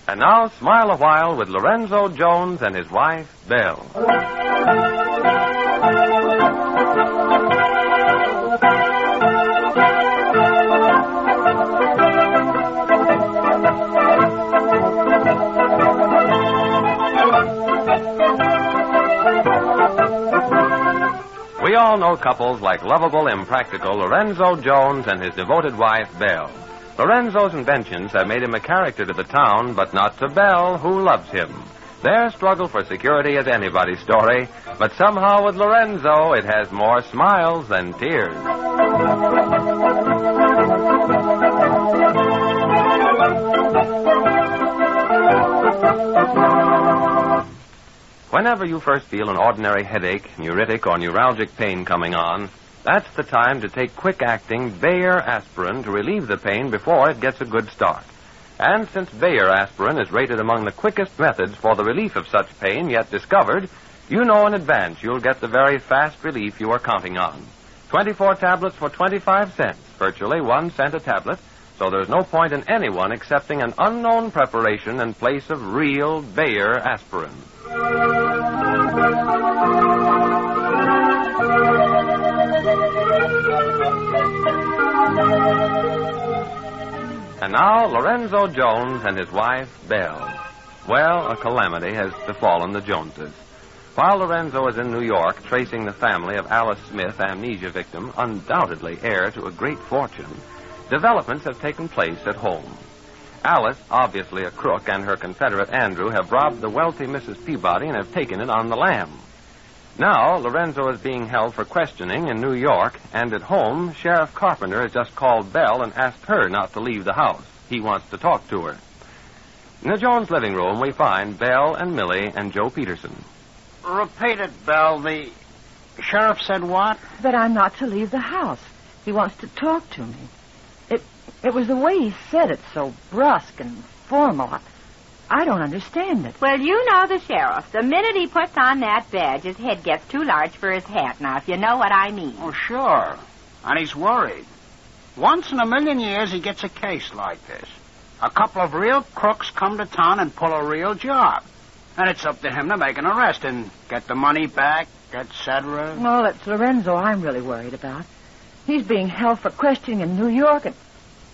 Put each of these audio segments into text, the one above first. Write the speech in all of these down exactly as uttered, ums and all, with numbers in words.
And now, smile a while with Lorenzo Jones and his wife, Belle. We all know couples like lovable, impractical Lorenzo Jones and his devoted wife, Belle. Lorenzo's inventions have made him a character to the town, but not to Belle, who loves him. Their struggle for security is anybody's story, but somehow with Lorenzo, it has more smiles than tears. Whenever you first feel an ordinary headache, neuritic, or neuralgic pain coming on, that's the time to take quick-acting Bayer aspirin to relieve the pain before it gets a good start. And since Bayer aspirin is rated among the quickest methods for the relief of such pain yet discovered, you know in advance you'll get the very fast relief you are counting on. twenty-four tablets for twenty-five cents, virtually one cent a tablet, so there's no point in anyone accepting an unknown preparation in place of real Bayer aspirin. And now, Lorenzo Jones and his wife, Belle. Well, a calamity has befallen the Joneses. While Lorenzo is in New York tracing the family of Alice Smith, amnesia victim, undoubtedly heir to a great fortune, developments have taken place at home. Alice, obviously a crook, and her confederate Andrew have robbed the wealthy Missus Peabody and have taken it on the lam. Now, Lorenzo is being held for questioning in New York, and at home, Sheriff Carpenter has just called Belle and asked her not to leave the house. He wants to talk to her. In the Jones living room, we find Belle and Millie and Joe Peterson. Repeat it, Belle. The sheriff said what? That I'm not to leave the house. He wants to talk to me. It it was the way he said it, so brusque and formal. I, I don't understand it. Well, you know the sheriff. The minute he puts on that badge, his head gets too large for his hat. Now, if you know what I mean. Oh, sure. And he's worried. Once in a million years, he gets a case like this. A couple of real crooks come to town and pull a real job. And it's up to him to make an arrest and get the money back, et cetera. Well, it's Lorenzo I'm really worried about. He's being held for questioning in New York and...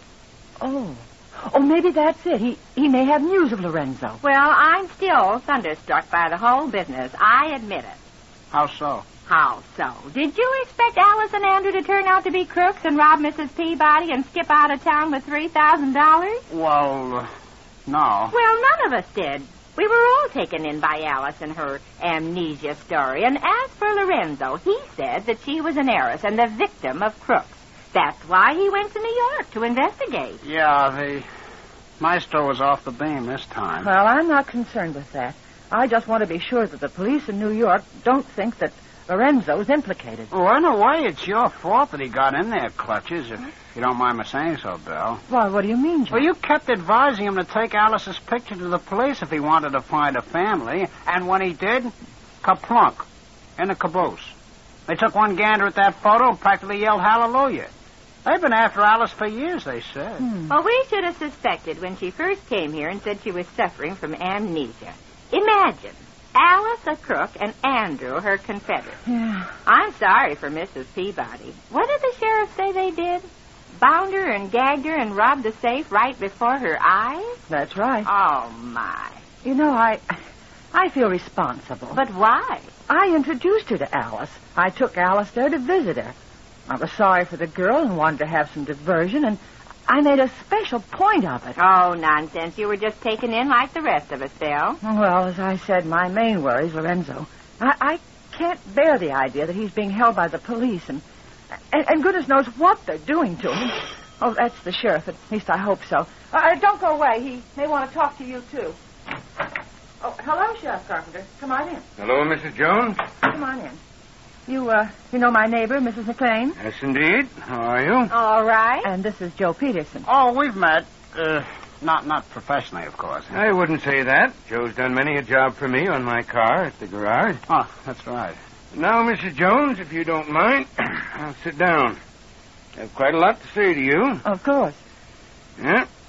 Oh... Oh, maybe that's it. He he may have news of Lorenzo. Well, I'm still thunderstruck by the whole business. I admit it. How so? How so? Did you expect Alice and Andrew to turn out to be crooks and rob Missus Peabody and skip out of town with three thousand dollars? Well, uh, no. Well, none of us did. We were all taken in by Alice and her amnesia story. And as for Lorenzo, he said that she was an heiress and the victim of crooks. That's why he went to New York to investigate. Yeah, the maestro was off the beam this time. Well, I'm not concerned with that. I just want to be sure that the police in New York don't think that Lorenzo's implicated. Well, in a way, it's your fault that he got in their clutches, if you don't mind my saying so, Belle. Well, what do you mean, Joe? Well, you kept advising him to take Alice's picture to the police if he wanted to find a family. And when he did, kaplunk, in a caboose. They took one gander at that photo and practically yelled hallelujah. They've been after Alice for years, they said. Hmm. Well, we should have suspected when she first came here and said she was suffering from amnesia. Imagine, Alice a crook and Andrew her confederate. Yeah. I'm sorry for Missus Peabody. What did the sheriff say they did? Bound her and gagged her and robbed the safe right before her eyes? That's right. Oh, my. You know, I... I feel responsible. But why? I introduced her to Alice. I took Alice there to visit her. I was sorry for the girl and wanted to have some diversion, and I made a special point of it. Oh, nonsense. You were just taken in like the rest of us, Belle. Well, as I said, my main worry is Lorenzo. I, I can't bear the idea that he's being held by the police, and, and and goodness knows what they're doing to him. Oh, that's the sheriff. At least I hope so. Uh, don't go away. He may want to talk to you, too. Oh, hello, Sheriff Carpenter. Come on in. Hello, Missus Jones. Come on in. You, uh, you know my neighbor, Missus McLean? Yes, indeed. How are you? All right. And this is Joe Peterson. Oh, we've met. Uh, not not professionally, of course. I wouldn't say that. Joe's done many a job for me on my car at the garage. Oh, that's right. Now, Missus Jones, if you don't mind, I'll sit down. I have quite a lot to say to you. Of course. Yeah,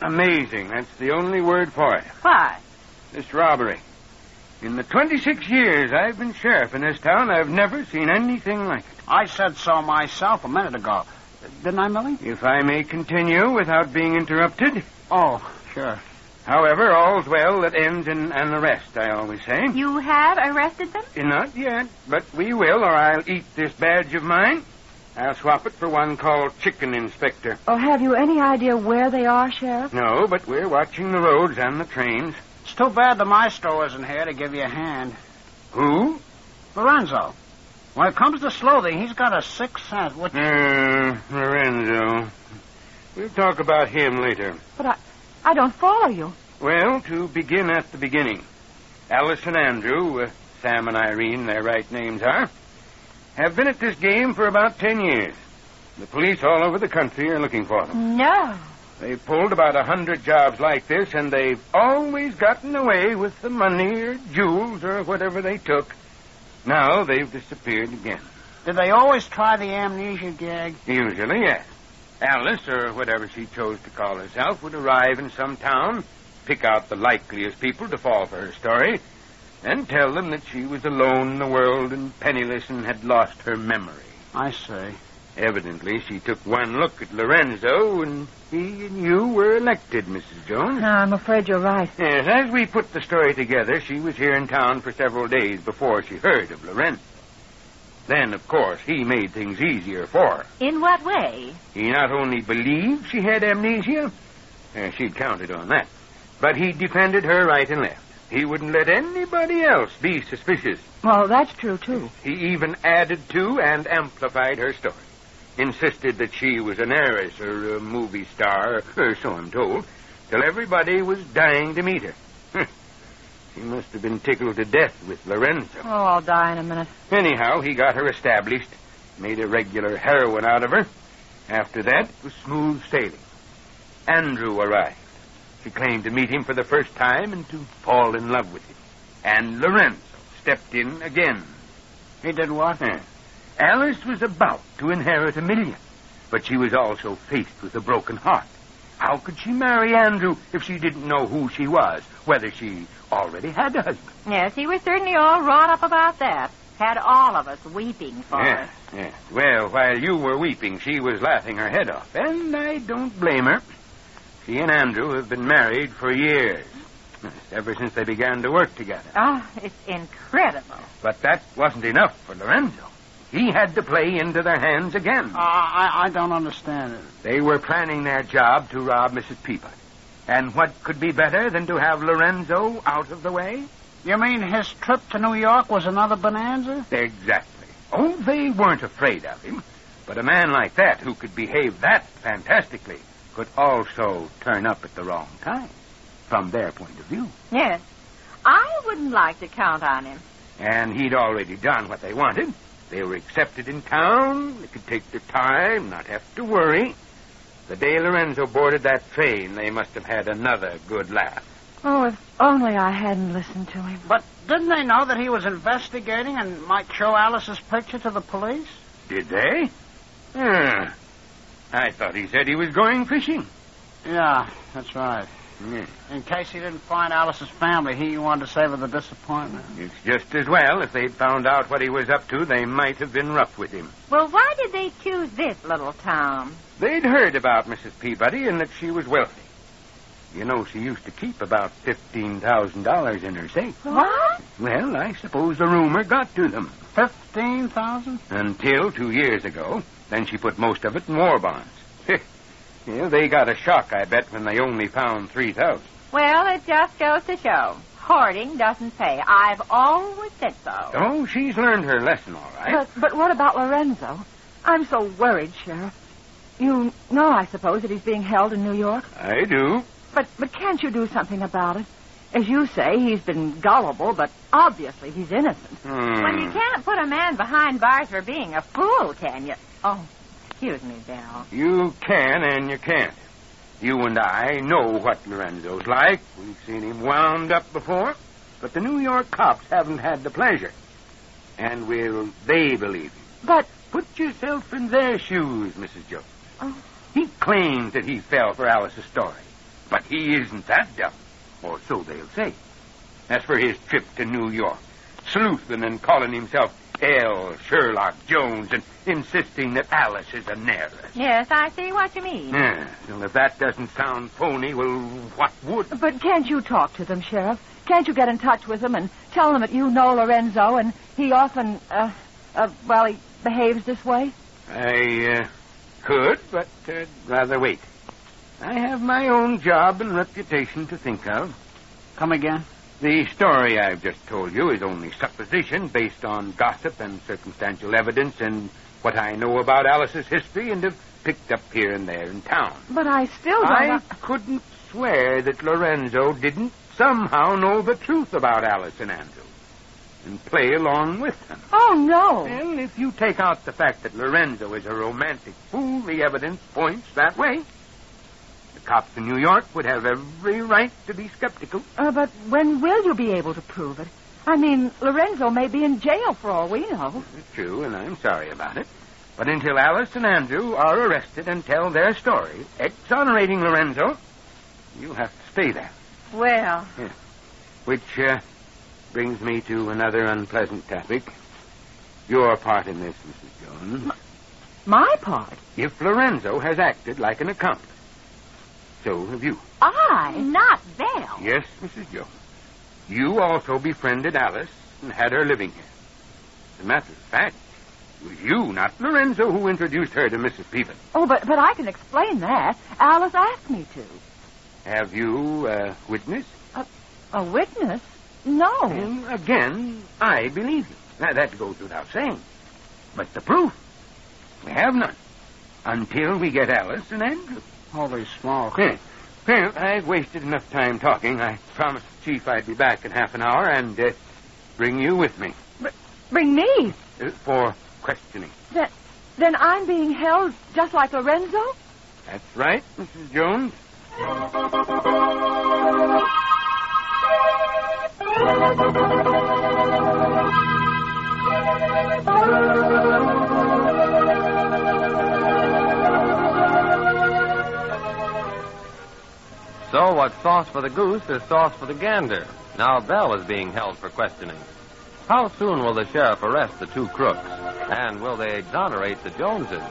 Amazing. That's the only word for it. What? This robbery. In the twenty-six years I've been sheriff in this town, I've never seen anything like it. I said so myself a minute ago. Didn't I, Millie? If I may continue without being interrupted. Oh, sure. However, all's well that ends in an arrest, I always say. You have arrested them? Not yet, but we will, or I'll eat this badge of mine. I'll swap it for one called Chicken Inspector. Oh, have you any idea where they are, Sheriff? No, but we're watching the roads and the trains. It's too bad the maestro isn't here to give you a hand. Who? Lorenzo. When it comes to sleuthing, he's got a sixth sense. What... Uh, Lorenzo. We'll talk about him later. But I, I don't follow you. Well, to begin at the beginning. Alice and Andrew, uh, Sam and Irene, their right names are, have been at this game for about ten years. The police all over the country are looking for them. No. They've pulled about a hundred jobs like this, and they've always gotten away with the money or jewels or whatever they took. Now they've disappeared again. Did they always try the amnesia gag? Usually, yes. Alice, or whatever she chose to call herself, would arrive in some town, pick out the likeliest people to fall for her story, then tell them that she was alone in the world and penniless and had lost her memory. I see. Evidently, she took one look at Lorenzo, and he and you were elected, Missus Jones. No, I'm afraid you're right. Yes, as we put the story together, she was here in town for several days before she heard of Lorenzo. Then, of course, he made things easier for her. In what way? He not only believed she had amnesia, uh, she'd counted on that, but he defended her right and left. He wouldn't let anybody else be suspicious. Well, that's true, too. He even added to and amplified her story. Insisted that she was an heiress or a movie star, or so I'm told, till everybody was dying to meet her. She must have been tickled to death with Lorenzo. Oh, I'll die in a minute. Anyhow, he got her established, made a regular heroine out of her. After that, it was smooth sailing. Andrew arrived. She claimed to meet him for the first time and to fall in love with him. And Lorenzo stepped in again. He did what? Yeah. Alice was about to inherit a million, but she was also faced with a broken heart. How could she marry Andrew if she didn't know who she was, whether she already had a husband? Yes, he was certainly all wrought up about that. Had all of us weeping for Yes, her. yes. Well, while you were weeping, she was laughing her head off, and I don't blame her. She and Andrew have been married for years, ever since they began to work together. Oh, it's incredible. But that wasn't enough for Lorenzo. He had to play into their hands again. Uh, I, I don't understand it. They were planning their job to rob Missus Peabody. And what could be better than to have Lorenzo out of the way? You mean his trip to New York was another bonanza? Exactly. Oh, they weren't afraid of him. But a man like that, who could behave that fantastically, could also turn up at the wrong time, from their point of view. Yes. I wouldn't like to count on him. And he'd already done what they wanted. They were accepted in town. They could take their time, not have to worry. The day Lorenzo boarded that train, they must have had another good laugh. Oh, if only I hadn't listened to him. But didn't they know that he was investigating and might show Alice's picture to the police? Did they? Hmm. I thought he said he was going fishing. Yeah, that's right. Yeah. In case he didn't find Alice's family, he wanted to save her the disappointment. It's just as well. If they'd found out what he was up to, they might have been rough with him. Well, why did they choose this little town? They'd heard about Missus Peabody and that she was wealthy. You know, she used to keep about fifteen thousand dollars in her safe. What? Well, I suppose the rumor got to them. Fifteen thousand? Until two years ago. Then she put most of it in war bonds. Yeah, they got a shock, I bet, when they only found three thousand. Well, it just goes to show. Hoarding doesn't pay. I've always said so. Oh, she's learned her lesson, all right. But, but what about Lorenzo? I'm so worried, Sheriff. You know, I suppose, that he's being held in New York? I do. But but can't you do something about it? As you say, he's been gullible, but obviously he's innocent. Hmm. Well, you can't put a man behind bars for being a fool, can you? Oh, excuse me, Bill. You can and you can't. You and I know what Lorenzo's like. We've seen him wound up before. But the New York cops haven't had the pleasure. And will they believe him? But... Put yourself in their shoes, Missus Jones. Oh. He claims that he fell for Alice's story. But he isn't that dumb, or so they'll say. As for his trip to New York, sleuthing and calling himself L. Sherlock Jones and insisting that Alice is an heiress. Yes, I see what you mean. Yeah, well, if that doesn't sound phony, well, what would? But can't you talk to them, Sheriff? Can't you get in touch with them and tell them that you know Lorenzo and he often, uh, uh well, he behaves this way? I, uh, could, but uh, rather wait. I have my own job and reputation to think of. Come again? The story I've just told you is only supposition based on gossip and circumstantial evidence and what I know about Alice's history and have picked up here and there in town. But I still don't... I couldn't swear that Lorenzo didn't somehow know the truth about Alice and Andrew and play along with them. Oh, no. Well, if you take out the fact that Lorenzo is a romantic fool, the evidence points that way. The cops in New York would have every right to be skeptical. Uh, but when will you be able to prove it? I mean, Lorenzo may be in jail for all we know. It's true, and I'm sorry about it. But until Alice and Andrew are arrested and tell their story, exonerating Lorenzo, you'll have to stay there. Well. Yeah. Which uh, brings me to another unpleasant topic. Your part in this, Missus Jones. M- my part? If Lorenzo has acted like an accomplice, so have you. I? Not Belle. Yes, Missus Jones. You also befriended Alice and had her living here. As a matter of fact, it was you, not Lorenzo, who introduced her to Missus Peavin. Oh, but, but I can explain that. Alice asked me to. Have you a witness? A, a witness? No. And again, I believe you. Now, that goes without saying. But the proof? We have none. Until we get Alice and Andrew. Holy smoke. Yeah. Well, I've wasted enough time talking. I promised the chief I'd be back in half an hour and uh, bring you with me. But bring me? Uh, for questioning. Then, then I'm being held just like Lorenzo? That's right, Missus Jones. So what's sauce for the goose is sauce for the gander. Now Belle is being held for questioning. How soon will the sheriff arrest the two crooks? And will they exonerate the Joneses?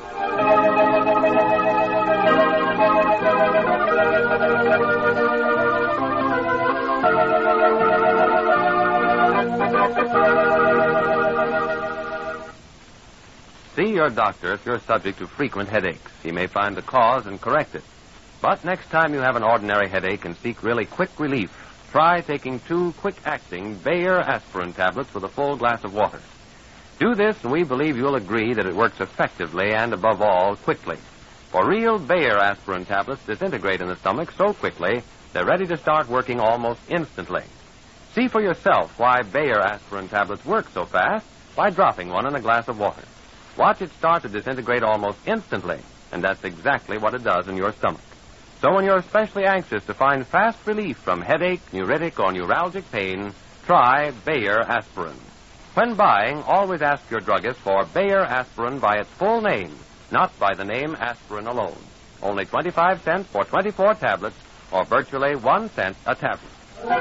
See your doctor if you're subject to frequent headaches. He may find the cause and correct it. But next time you have an ordinary headache and seek really quick relief, try taking two quick-acting Bayer aspirin tablets with a full glass of water. Do this, and we believe you'll agree that it works effectively and, above all, quickly. For real Bayer aspirin tablets disintegrate in the stomach so quickly, they're ready to start working almost instantly. See for yourself why Bayer aspirin tablets work so fast by dropping one in a glass of water. Watch it start to disintegrate almost instantly, and that's exactly what it does in your stomach. So when you're especially anxious to find fast relief from headache, neuritic, or neuralgic pain, try Bayer aspirin. When buying, always ask your druggist for Bayer aspirin by its full name, not by the name aspirin alone. Only twenty-five cents for twenty-four tablets, or virtually one cent a tablet.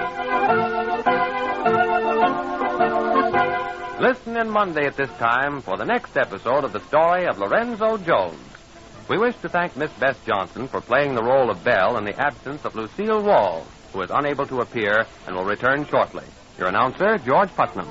Listen in Monday at this time for the next episode of the story of Lorenzo Jones. We wish to thank Miss Bess Johnson for playing the role of Belle in the absence of Lucille Wall, who is unable to appear and will return shortly. Your announcer, George Putnam.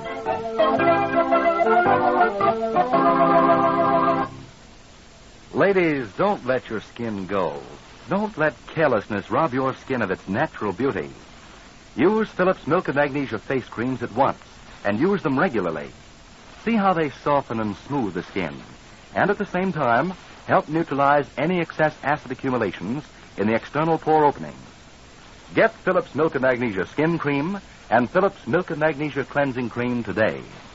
Ladies, don't let your skin go. Don't let carelessness rob your skin of its natural beauty. Use Phillips Milk and Magnesia face creams at once, and use them regularly. See how they soften and smooth the skin, and at the same time, help neutralize any excess acid accumulations in the external pore openings. Get Phillips Milk and Magnesia Skin Cream and Phillips Milk and Magnesia Cleansing Cream today.